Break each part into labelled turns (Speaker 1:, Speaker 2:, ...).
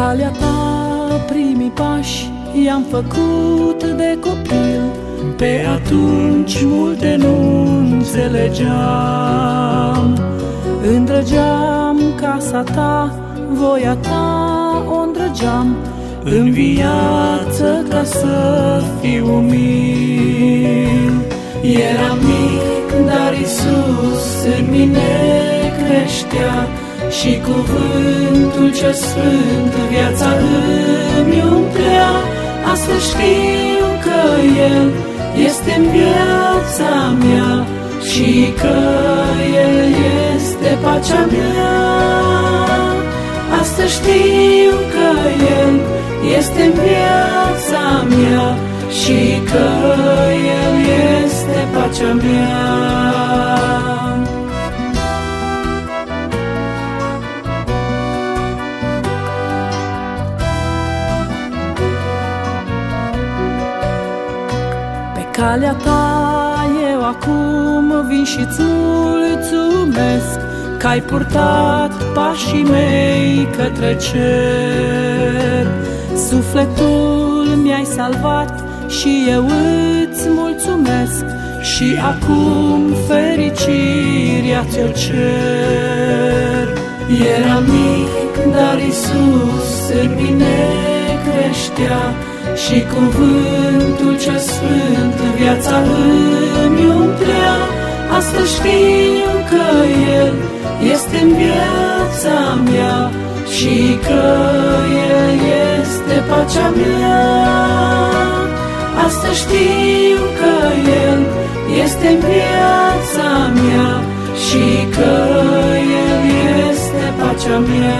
Speaker 1: calea ta primii pași i-am făcut de copil, pe atunci multe nu înțelegeam. Îndrăgeam casa ta, voia ta o îndrăgeam, în viață ca să fiu umil. Eram mic, dar Iisus în mine creștea, și cuvântul cel sfânt viața îmi umplea. Astăzi știu că El este în viața mea și că El este pacea mea. Astăzi știu că El este în viața mea și că El este pacea mea. Calea ta eu acum vin și-ți mulțumesc, că-ai purtat pașii mei către cer. Sufletul mi-ai salvat și eu îți mulțumesc, și acum fericirea ți-o cer. Eram mic, dar Iisus în mine creștea, și cuvântul cel sfânt viața îmi umplea. Astăzi știu că El este în viața mea și că El este pacea mea. Astăzi știu că El este în viața mea și că El este pacea mea.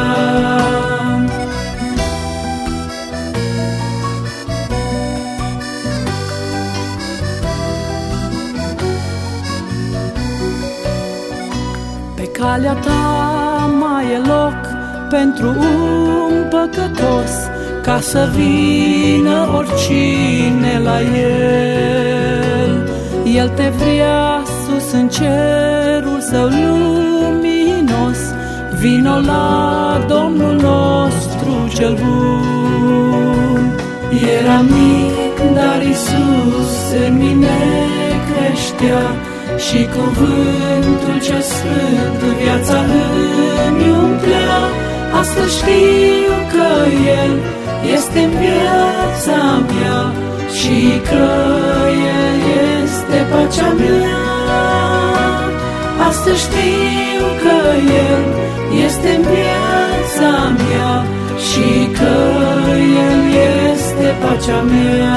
Speaker 1: Calea ta mai e loc pentru un păcătos, ca să vină oricine la El. El te vrea sus în cerul său luminos, vino la Domnul nostru cel bun. Eram mic, dar Iisus în mine creștea, și cuvântul cel sfânt viața îmi umplea. Astăzi știu că El este în viața mea și că El este pacea mea. Astăzi știu că El este în viața mea și că El este pacea mea.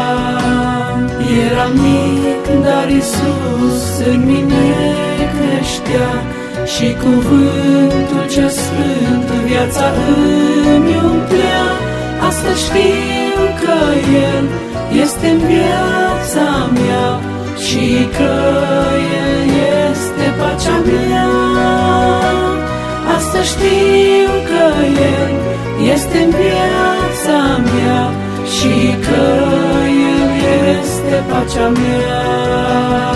Speaker 1: Eram mic, dar Iisus în mine creștea, și cuvântul cel sfânt viața îmi umplea. Astăzi știu că El este în viața mea și că El este pacea mea. Astăzi știu că El este în viața mea și că El este pacea mea.